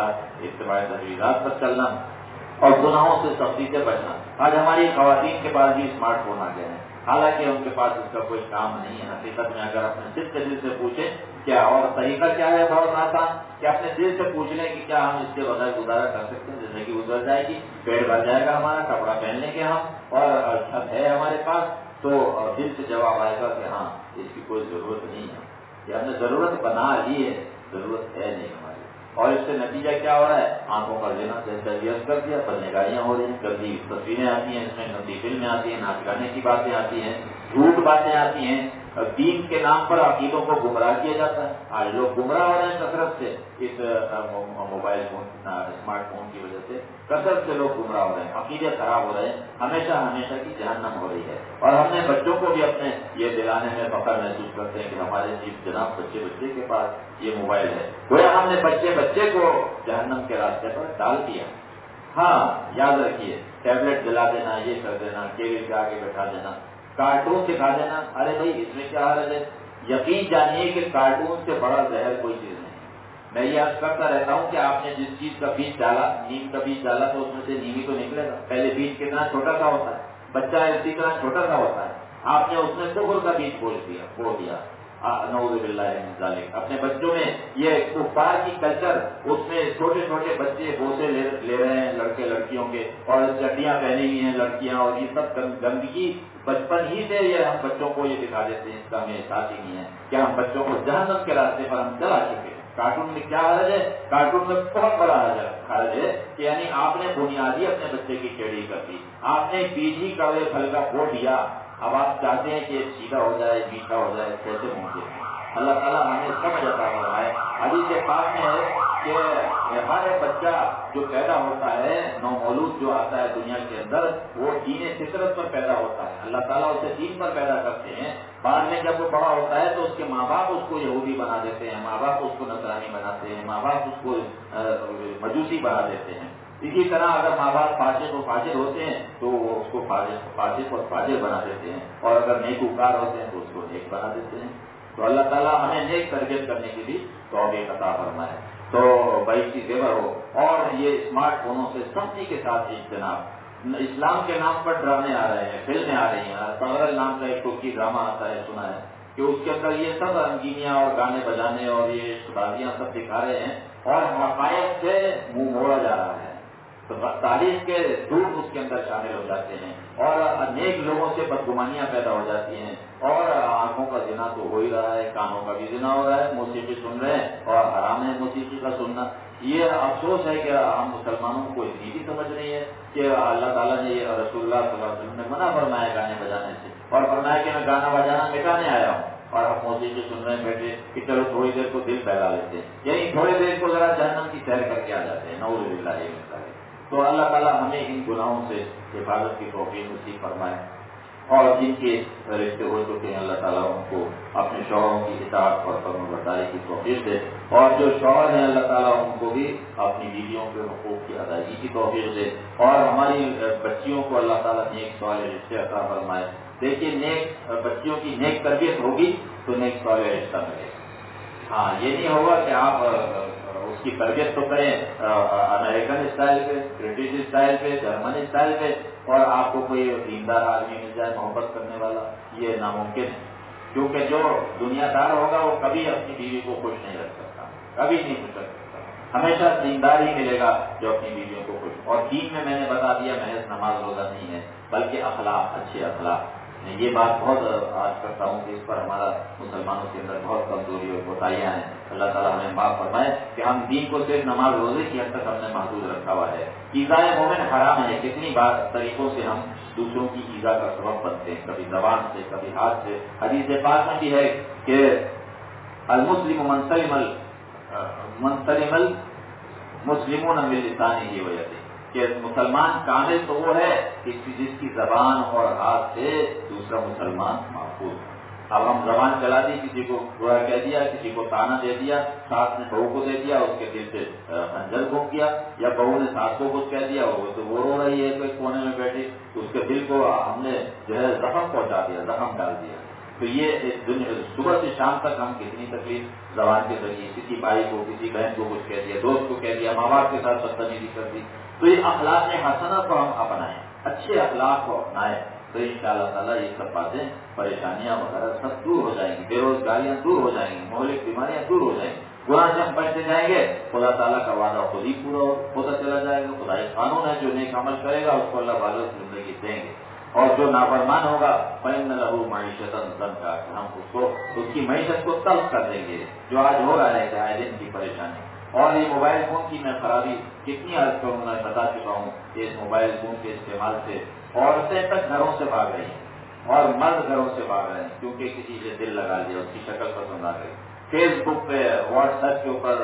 تجویزات پر چلنا اور گناہوں سے سختی سے بچنا. آج ہماری خواتین کے پاس بھی اسمارٹ فون آ گئے ہیں، حالانکہ ان کے پاس اس کا کوئی کام نہیں ہے. حقیقت میں اگر اپنے دل کے دل سے پوچھیں کیا اور طریقہ کیا ہے بہت آسان کہ اپنے دل سے پوچھ لیں کہ کیا ہم اس کے بغیر گزارا کر سکتے ہیں، زندگی گزر جائے گی، پیٹ بھر جائے گا ہمارا، کپڑا پہن لیں گے ہم اور چھت ہے ہمارے پاس، تو دل سے جواب آئے گا کہ ہاں اس کی کوئی ضرورت نہیں ہے، کہ ہم نے ضرورت بنا لی ہے، ضرورت ہے نہیں ہماری. اور اس سے نتیجہ کیا ہو رہا ہے، آنکھوں کا لینا تربیت کر دیا، بدنگاریاں ہو رہی ہیں، گندی تصویریں آتی ہیں، اس میں گندی فلمیں آتی ہیں، ناچ گانے کی باتیں آتی ہیں، جھوٹ باتیں آتی ہیں، دین کے نام پر عقیدوں کو گمراہ کیا جاتا ہے. آج لوگ گمراہ ہو رہے ہیں کثرت سے، اس موبائل فون اسمارٹ فون کی وجہ سے کثرت سے لوگ گمراہ ہو رہے ہیں، عقیدے خراب ہو رہے ہیں، ہمیشہ کی جہنم ہو رہی ہے. اور ہم نے بچوں کو بھی اپنے یہ دلانے میں فخر محسوس کرتے ہیں کہ ہمارے جناب بچے کے پاس یہ موبائل ہے، گویا ہم نے بچے کو جہنم کے راستے پر ڈال دیا. ہاں یاد رکھیے، ٹیبلٹ دلا دینا، یہ کر دینا، ٹیبل کے آگے بیٹھا دینا، کارٹون دکھا دینا، ارے بھائی اس میں کیا حرج ہے؟ یقین جانیے کہ کارٹون سے بڑا زہر کوئی چیز نہیں. میں یہ عرض کرتا رہتا ہوں کہ آپ نے جس چیز کا بیج ڈالا، نیم کا بیج ڈالا تو اس میں سے نیم ہی تو نکلے گا. پہلے بیج کتنا چھوٹا سا ہوتا ہے، بچہ اسی طرح چھوٹا سا ہوتا ہے، آپ نے اس میں کفر کا بیج بو دیا. نعوذ باللہ من ذالک. اپنے بچوں میں یہ کفار کی کلچر، اس میں چھوٹے چھوٹے بچے بوسے لے رہے ہیں لڑکے لڑکیوں کے، اور چٹیاں پہنی ہوئی ہیں لڑکیاں، اور یہ سب گندگی بچپن ہی سے یہ ہم بچوں کو یہ دکھا دیتے ہیں. اس کا ہمیں احساس ہی نہیں ہے کہ ہم بچوں کو جہنم کے راستے پر ہم چلا چکے ہیں. کارٹون میں کیا حرج ہے؟ کارٹون میں بہت بڑا حرج ہے کہ یعنی آپ نے بنیادی اپنے بچے کی ٹیڑھی کر دی، آپ نے بیج ہی کڑوے پھل کا بو دیا. اب آپ چاہتے ہیں کہ سیدھا ہو جائے، میٹھا ہو جائے، کیسے ممکن ہے؟ اللہ تعالیٰ ہمیں سمجھ عطا فرمائے. حدیث پاک میں ہے کہ ہر بچہ جو پیدا ہوتا ہے، نومولود جو آتا ہے دنیا کے اندر، وہ دین فطرت پر پیدا ہوتا ہے. اللہ تعالیٰ اسے دین پر پیدا کرتے ہیں. بعد میں جب وہ بڑا ہوتا ہے تو اس کے ماں باپ اس کو یہودی بنا دیتے ہیں، ماں باپ اس کو نصرانی بناتے ہیں، ماں باپ اس کو مجوسی بنا دیتے ہیں. اسی طرح اگر ماں باپ فاسق و فاجر ہوتے ہیں تو وہ اس کو فاسق اور فاجر بنا دیتے ہیں، اور اگر نیکوکار ہوتے ہیں تو اس کو نیک بنا دیتے ہیں. تو اللہ تعالیٰ ہمیں نیک تربیت کرنے کی بھی توفیق عطا فرمائے. تو بھائی کی زیور ہو. اور یہ اسمارٹ فونوں سے سختی کے ساتھ اجتناب. اسلام کے نام پر ڈرامے آ رہے ہیں، فلمیں آ رہی ہیں. پغرل نام کا ایک ترکی ڈرامہ آتا ہے، سنا ہے کہ اس کے اندر یہ سب رنگینیاں اور گانے بجانے اور یہ شادیاں سب دکھا رہے ہیں، اور حقائق سے منہ موڑا جا رہا ہے. تو تاریخ کے دور اس کے اندر شامل ہو جاتے ہیں، اور نیک لوگوں سے بدگمانیاں پیدا ہو جاتی ہیں، اور آنکھوں کا زنا تو ہو ہی رہا ہے، کانوں کا بھی زنا ہو رہا ہے، موسیقی سن رہے ہیں اور حرام ہے موسیقی کا سننا. یہ افسوس ہے کہ ہم مسلمانوں کو اتنی بھی سمجھ نہیں ہے کہ اللہ تعالیٰ نے رسول اللہ صلی اللہ علیہ وسلم نے منع فرمایا گانے بجانے سے، اور فرمایا کہ میں گانا بجانا مٹانے آیا ہوں، اور ہم موسیقی سن رہے ہیں بیٹھے کہ چلو تھوڑی دیر کو دل بہلا لیتے ہیں، یعنی تھوڑی دیر کو ذرا جہنم کی سیر کر کے آ جاتے ہیں. نعوذ باللہ من ذالک. تو اللہ تعالیٰ ہمیں ان گناہوں سے حفاظت کی توفیق نصیب فرمائے، اور جن کے رشتے ہو چکے ہیں اللہ تعالیٰ ان کو اپنے شوہروں کی اطاعت اور فرمانبرداری کی توفیق دے، اور جو شوہر ہیں اللہ تعالیٰ ان کو بھی اپنی بیویوں کے حقوق کی ادائیگی کی توفیق دے، اور ہماری بچیوں کو اللہ تعالیٰ نیک صالح رشتے عطا فرمائے. دیکھیے نیک بچیوں کی نیک تربیت ہوگی تو نیک صالح رشتہ ملے گا. ہاں یہ نہیں ہوگا کہ آپ اس کی تربیت تو کریں امریکن اسٹائل پہ، برٹش اسٹائل پہ، جرمن اسٹائل پہ، اور آپ کو کوئی دیندار آدمی مل جائے محبت کرنے والا، یہ ناممکن ہے. کیونکہ جو دنیا دار ہوگا وہ کبھی اپنی بیوی کو خوش نہیں رکھ سکتا، کبھی نہیں خوش رکھ سکتا. ہمیشہ دیندار ہی ملے گا جو اپنی بیویوں کو خوش. اور دین میں نے بتا دیا محض نماز روزہ نہیں ہے بلکہ اخلاق، اچھے اخلاق. یہ بات بہت آج کرتا ہوں کہ اس پر ہمارا مسلمانوں کے اندر بہت کمزوری اور کوتاہیاں ہیں. اللہ تعالیٰ ہمیں معاف فرمائے کہ ہم دین کو صرف نماز روزے کی حد تک ہم نے محدود رکھا ہوا ہے. ایذائے مومن حرام ہے. کتنی بار طریقوں سے ہم دوسروں کی ایذا کا سبب بنتے ہیں، کبھی زبان سے، کبھی ہاتھ سے. حدیث پاک میں بھی ہے کہ المسلم منسلم المسلمون من لسانه ویده، کہ مسلمان کامل تو وہ ہے کہ جس کی زبان اور ہاتھ سے دوسرا مسلمان محفوظ. اب ہم زبان چلا دی، کسی کو برا کہہ دیا، کسی کو تانا دے دیا، ساس نے بہو کو دے دیا، اس کے دل سے خنجر گھونپ گیا، یا بہو نے ساس کو کچھ کہہ دیا، وہ رو رہی ہے کوئی کونے میں بیٹھی، اس کے دل کو ہم نے جو ہے زخم پہنچا دیا، زخم ڈال دیا. تو یہ صبح سے شام تک ہم کتنی تکلیف زبان کے ذریعے، کسی بھائی کو، کسی بہن کو کچھ کہہ دیا، دوست کو کہہ دیا، ماں باپ کے ساتھ بدتمیزی کر دی. تو یہ اخلاق حسنہ کو ہم اپنائیں، اچھے اخلاق کو اپنائیں، تو انشاءاللہ تعالیٰ یہ سب باتیں، پریشانیاں وغیرہ سب دور ہو جائیں گی، بے روزگاریاں دور ہو جائیں گی، مہلک بیماریاں دور ہو جائیں گی. گناہ سے ہم بچتے جائیں گے، خدا تعالیٰ کا وعدہ خود ہی پورا ہوتا چلا جائے گا. خدا ایک قانون ہے، جو نیک عمل کرے گا اس کو اللہ والوں زندگی دیں گے، اور جو نافرمان ہوگا فإن لہ معیشۃ ضنکا، ہم اس کی معیشت کو تلخ کر دیں گے، جو آج ہو رہا ہے کہ آئے دن کی پریشانی. اور یہ موبائل فون کی میں خرابی کتنی عرض کروں، میں بتا چکا ہوں کہ اس موبائل فون کے استعمال سے عورتیں تک گھروں سے بھاگ رہی ہیں اور مرد گھروں سے بھاگ رہے ہیں، کیونکہ کسی سے دل لگا لیا، اس کی شکل پسند آ گئی. فیس بک پہ، واٹس ایپ کے اوپر،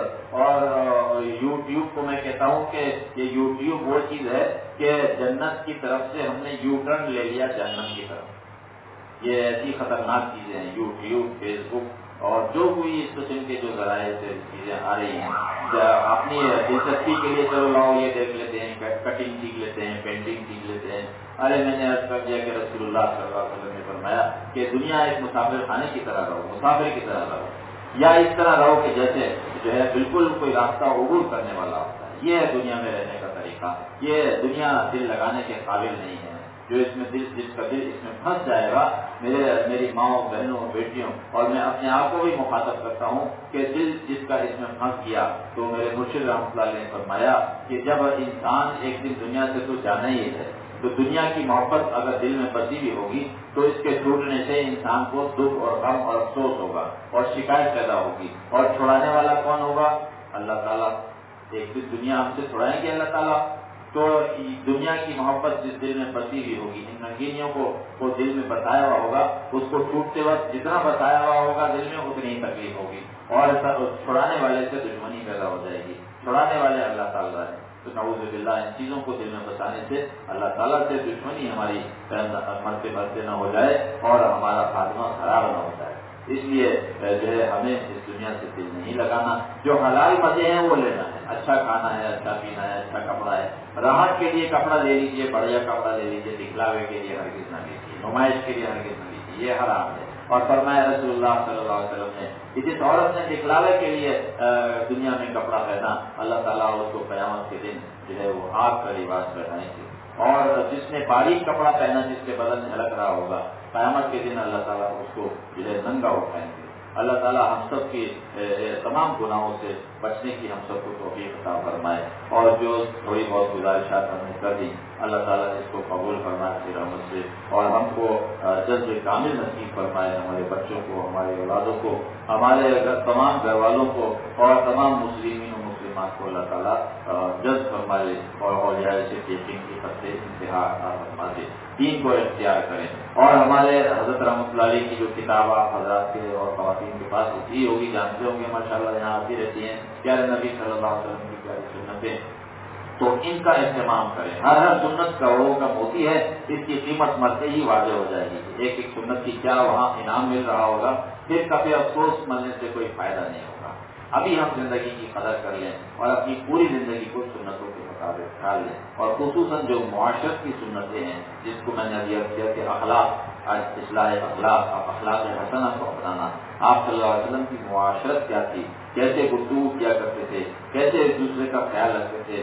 اور یوٹیوب کو میں کہتا ہوں کہ یہ یوٹیوب وہ چیز ہے کہ جنت کی طرف سے ہم نے یو ٹرن لے لیا جہنم کی طرف. یہ ایسی خطرناک چیزیں ہیں یوٹیوب، فیس بک، اور جو کوئی اس قسم کے جو ذرائع سے چیزیں آ رہی ہیں. اپنی دلچسپی کے لیے چلو لاؤ یہ دیکھ لیتے ہیں، کٹنگ سیکھ لیتے ہیں، پینٹنگ سیکھ لیتے ہیں. ارے میں نے عرض کر دیا کہ رسول اللہ صلی اللہ علیہ وسلم نے فرمایا کہ دنیا ایک مسافر خانے کی طرح رہو، مسافر کی طرح رہو، یا اس طرح رہو کہ جیسے جو ہے بالکل کوئی راستہ عبور کرنے والا ہوتا ہے. یہ ہے دنیا میں رہنے کا طریقہ. یہ دنیا دل لگانے کے قابل نہیں ہے. جو اس میں جس کا دل اس میں پھنس جائے گا، میری ماں، بہنوں، بیٹیوں، اور میں اپنے آپ کو بھی مخاطب کرتا ہوں کہ دل جس کا اس میں پھنس گیا، تو میرے مرشد رحمۃ اللہ علیہ نے فرمایا کہ جب انسان ایک دن دنیا سے تو جانا ہی ہے، تو دنیا کی محبت اگر دل میں بسی بھی ہوگی تو اس کے ٹوٹنے سے انسان کو دکھ اور غم اور افسوس ہوگا اور شکایت پیدا ہوگی. اور چھڑانے والا کون ہوگا؟ اللہ تعالیٰ. ایک دن دنیا ہم سے چھڑائیں گے اللہ تعالیٰ. تو دنیا کی محبت جس دل میں بسی ہوئی ہوگی، ان رنگینیوں کو دل میں بتایا ہوا ہوگا، اس کو ٹوٹتے وقت جتنا بتایا ہوا ہوگا دل میں اتنی ہی تکلیف ہوگی، اور چھڑانے والے سے دشمنی پیدا ہو جائے گی. چھڑانے والے اللہ تعالیٰ ہے. تو نعوذ باللہ ان چیزوں کو دل میں بتانے سے اللہ تعالیٰ سے دشمنی ہماری مرتے مرتے نہ ہو جائے اور ہمارا خاتمہ خراب نہ ہو جائے. اس لیے جو ہے ہمیں اس دنیا سے دل نہیں لگانا. جو حلال مزے ہیں وہ لینا ہے، اچھا کھانا ہے، اچھا پینا ہے، اچھا کپڑا ہے. راحت کے لیے کپڑا لے لیجیے، بڑھیا کپڑا لے لیجیے، دکھلاوے کے لیے ہرگز نہ لیجیے، نمائش کے لیے ہرگز نہ لیجیے، یہ حرام ہے. اور فرمایا رسول اللہ صلی اللہ علیہ وسلم نے کہ جس عورت نے دکھلاوے کے لیے دنیا میں کپڑا پہنا، اللہ تعالیٰ اس کو قیامت کے دن جو ہے وہ آگ کا لباس پہنائیں گے. اور جس نے باریک کپڑا پہنا، جس کے بدن جھلک رہا ہوگا، قیامت کے دن اللہ تعالیٰ اس کو جو ہے ننگا اٹھائیں گے. اللہ تعالیٰ ہم سب کی تمام گناہوں سے بچنے کی ہم سب کو توفیق عطا فرمائے. اور جو تھوڑی بہت گزارشات ہم نے کر دی، اللہ تعالیٰ اس کو قبول فرمائے اپنی رحمت سے، اور ہم کو جذب کامل نصیب فرمائے، ہمارے بچوں کو، ہمارے اولادوں کو، ہمارے تمام گھر والوں کو، اور تمام مسلمین و مسلمات کو اللہ تعالیٰ جذب فرمائے، اور اولیاء سے یقین کی حد سے انتہا فرما دے، دین کو اختیار کریں. اور ہمارے حضرت رحمۃ اللہ علیہ کی جو کتاب آپ حضرات کے اور خواتین کے پاس ہوتی ہوگی، جانتے ہوں گے ماشاءاللہ، یہاں آتی رہتی ہیں پیارے نبی صلی اللہ علیہ وسلم کی پیاری سنتیں، تو ان کا اہتمام کریں. ہر سنت کروڑوں کا موتی ہے، اس کی قیمت مرتے ہی واضح ہو جائے گی. ایک ایک سنت کی کیا وہاں انعام مل رہا ہوگا، پھر کبھی افسوس ملنے سے کوئی فائدہ نہیں ہوگا. ابھی ہم زندگی کی قدر کر لیں اور اپنی پوری زندگی کو سنتوں کے مطابق ڈال لیں. اور خصوصاً جو معاشرت کی سنتیں ہیں، جس کو میں نے ابھی عرض کیا کہ اخلاق، اصلاح اخلاق، اخلاق حسنہ کو اپنانا. آپ صلی اللہ علیہ وسلم کی معاشرت کیا تھی، کیسے گفتگو کیا کرتے تھے، کیسے ایک دوسرے کا خیال رکھتے تھے،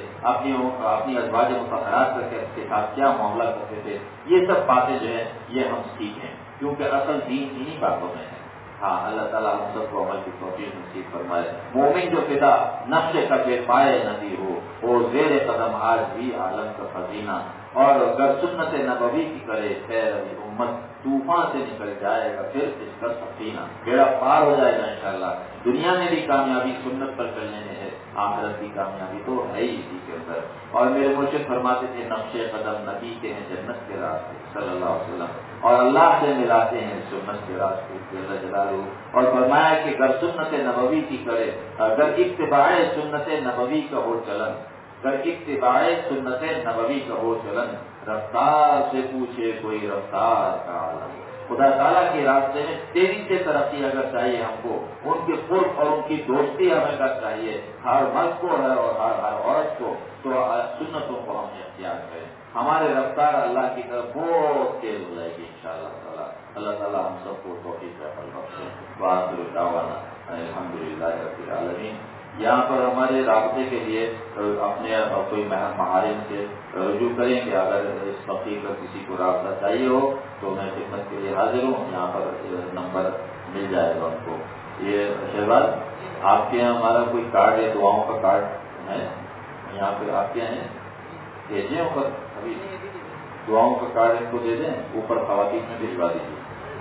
اپنی ازواج مطہرات کے ساتھ کیا معاملہ کرتے تھے، یہ سب باتیں جو ہے یہ ہم سیکھیں، کیونکہ اصل دین انہی باتوں میں ہے. ہاں اللہ تعالیٰ ہم سب کو عمل کی توفیق نصیب فرمائے. مومن جو فدا نقش کا بے پائے ندی ہو وہ زیر قدم آج بھی عالم کا خزینہ. اور اگر سنت نبوی کی کرے خیر ابھی امت طوفان سے نکل جائے گا پھر اس کا سفینہ. بیڑا پار ہو جائے گا انشاءاللہ. دنیا میں بھی کامیابی سنت پر چلنے میں ہے, آخرت کی کامیابی تو ہے ہی اسی کے اندر. اور میرے مرشد فرماتے تھے نقش قدم نبی کے ہیں جنت کے راستے صلی اللہ علیہ وسلم, اور اللہ سے ملاتے ہیں سنت کے راستے جل جلالہ. اور فرمایا کہ اگر سنت نبوی کی کرے, اگر اتباع سنت نبوی کا ہو چلن, اگر اتباع سنت نبوی کا ہو چلن, رفتار سے پوچھے کوئی رفتار کا عالم. خدا تعالیٰ کے راستے میں تیزی سے ترقی اگر چاہیے ہم کو, ان کے قرب اور ان کی دوستی ہمیں کا چاہیے ہر مرد کو ہے اور ہر عورت کو, تو سنتوں کو ہم نے اختیار کریں. ہمارے رفتار اللہ کی طرف بہت تیز ہو جائے گی انشاءاللہ تعالیٰ. اللہ تعالیٰ ہم سب کو توفیق عطا بخشے. وآخر دعوانا الحمدللہ رب العالمین. یہاں پر ہمارے رابطے کے لیے اپنے کوئی محارم سے رجوع کریں کہ اگر اس فقیر کا کسی کو رابطہ چاہیے ہو تو میں خدمت کے لیے حاضر ہوں. یہاں پر نمبر مل جائے گا ان کو. یہ شہباز آپ کے یہاں ہمارا کوئی کارڈ ہے, دعاؤں کا کارڈ ہے یہاں پہ آپ کے یہاں ہے, بھیجیں اوپر ابھی دعاؤں کا کارڈ ان کو دے دیں, اوپر خواتین میں بھجوا دیجیے.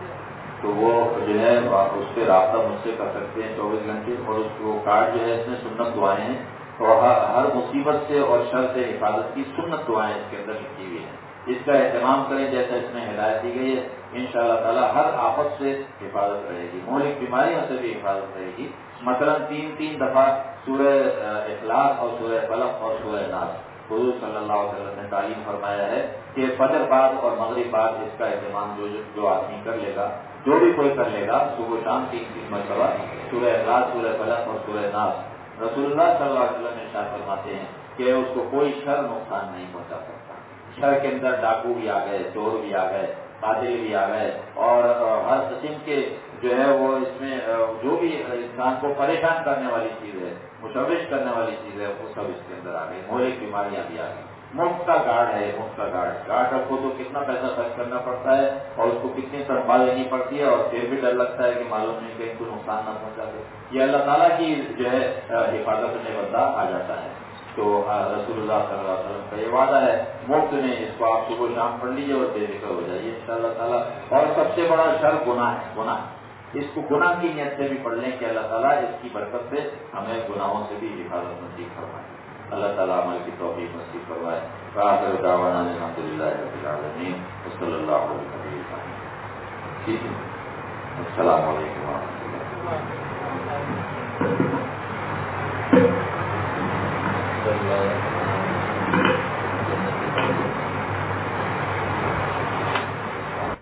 تو وہ جو ہے اس پہ رابطہ مجھ سے کر سکتے ہیں 24 گھنٹے. اور اس کو کارڈ جو ہے اس میں سنت دعائیں ہیں, اور ہر مصیبت سے اور شر سے حفاظت کی سنت دعائیں اس کے اندر لکھی ہوئی ہیں. اس کا اہتمام کریں جیسا اس میں ہدایت دی گئی ہے. انشاءاللہ تعالیٰ ہر آفت سے حفاظت رہے گی, مہلک بیماریوں سے بھی حفاظت رہے گی. مثلا 3 دفعہ سورہ اخلاص اور سورہ فلق اور سورہ ناس حضور صلی اللہ علیہ وسلم نے تعلیم فرمایا ہے کہ فجر بعد اور مغرب بعد اس کا اہتمام جو آدمی کر لے گا, جو بھی کوئی کر لے گا, صبح شام 3 مرتبہ سورہ اخلاص سورہ فلق اور سورہ ناس, رسول اللہ صلی اللہ علیہ وسلم نے ارشاد فرماتے ہیں کہ اس کو کوئی شر نقصان نہیں پہنچا سکتا. شر کے اندر ڈاکو بھی آ گئے, چور بھی آ گئے, قاتل بھی آ گئے, اور ہر قسم کے جو ہے وہ اس میں جو بھی انسان کو پریشان کرنے والی چیز ہے, مشوش کرنے والی چیز ہے, وہ سب اس کے اندر آ گئی. مہلک بیماریاں بھی آ گئی. مفت کا گارڈ ہے, مفت کا گارڈ رکھو تو کتنا پیسہ خرچ کرنا پڑتا ہے اور اس کو کتنی تنخواہ لینی پڑتی ہے, اور پھر بھی ڈر لگتا ہے کہ معلوم نہیں کہیں کو نقصان نہ پہنچا دے. یہ اللہ تعالیٰ کی جو ہے حفاظت میں بندہ آ جاتا ہے. تو رسول اللہ صلی اللہ علیہ وسلم کا یہ وعدہ ہے مفت میں اس کو آپ صبح شام پڑھ لیجیے اور بے فکر ہو جائیے انشاءاللہ تعالیٰ. اور سب سے بڑا شر گناہ ہے, گناہ. اس کو گناہ کی نیت سے بھی پڑھ لیں کہ اللہ تعالیٰ اس کی برکت سے ہمیں گناہوں سے بھی حفاظت نصیب فرمائے. اللہ تعالیٰ عمل کی توفیق نصیب فرمائے. وآخر دعوانا الحمدللہ رب العالمین. صلی اللہ علیہ وسلم. السلام علیکم.